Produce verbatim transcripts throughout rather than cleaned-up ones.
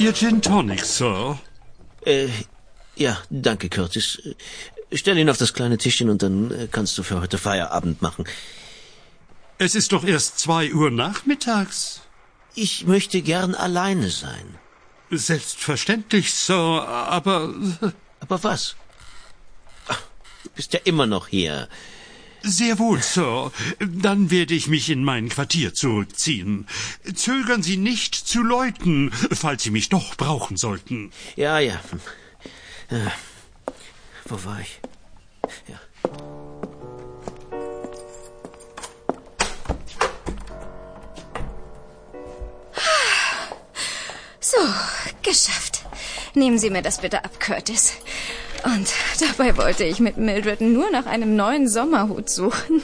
Ihr Gin Tonic, Sir? Äh, ja, danke, Curtis. Stell ihn auf das kleine Tischchen und dann äh, kannst du für heute Feierabend machen. Es ist doch erst zwei Uhr nachmittags. Ich möchte gern alleine sein. Selbstverständlich, Sir, aber... Aber was? Ach, du bist ja immer noch hier. Sehr wohl, Sir. Dann werde ich mich in mein Quartier zurückziehen. Zögern Sie nicht zu läuten, falls Sie mich doch brauchen sollten. Ja, ja. ja. Wo war ich? Ja. So, geschafft. Nehmen Sie mir das bitte ab, Curtis. Und dabei wollte ich mit Mildred nur nach einem neuen Sommerhut suchen.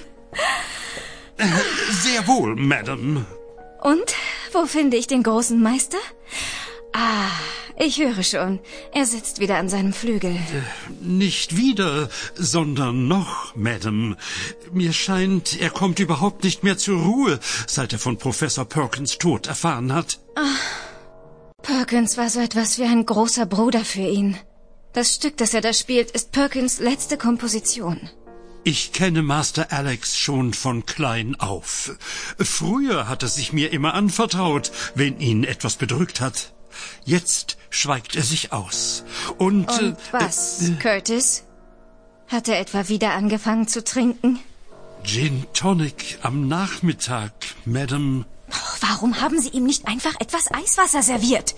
Sehr wohl, Madam. Und, wo finde ich den großen Meister? Ah, ich höre schon. Er sitzt wieder an seinem Flügel. Nicht wieder, sondern noch, Madam. Mir scheint, er kommt überhaupt nicht mehr zur Ruhe, seit er von Professor Perkins Tod erfahren hat. Ah, Perkins war so etwas wie ein großer Bruder für ihn. Das Stück, das er da spielt, ist Perkins letzte Komposition. Ich kenne Master Alex schon von klein auf. Früher hat er sich mir immer anvertraut, wenn ihn etwas bedrückt hat. Jetzt schweigt er sich aus. Und... Und was, äh, Curtis? Hat er etwa wieder angefangen zu trinken? Gin Tonic am Nachmittag, Madam. Oh, warum haben Sie ihm nicht einfach etwas Eiswasser serviert?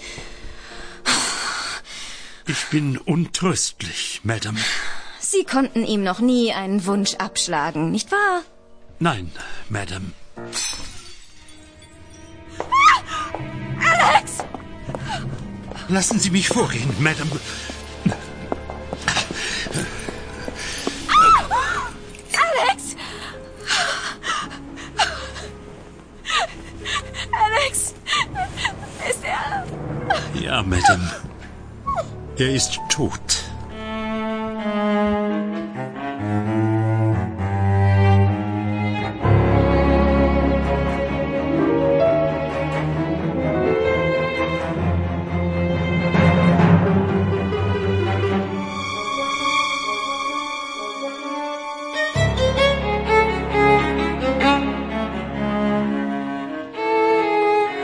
Ich bin untröstlich, Madam. Sie konnten ihm noch nie einen Wunsch abschlagen, nicht wahr? Nein, Madam. Alex! Lassen Sie mich vorgehen, Madam. Alex! Alex! Ist er... Ja, Madam. Er ist tot.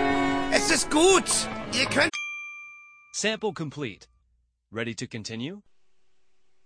Es ist gut. Ihr könnt... Sample complete. Ready to continue?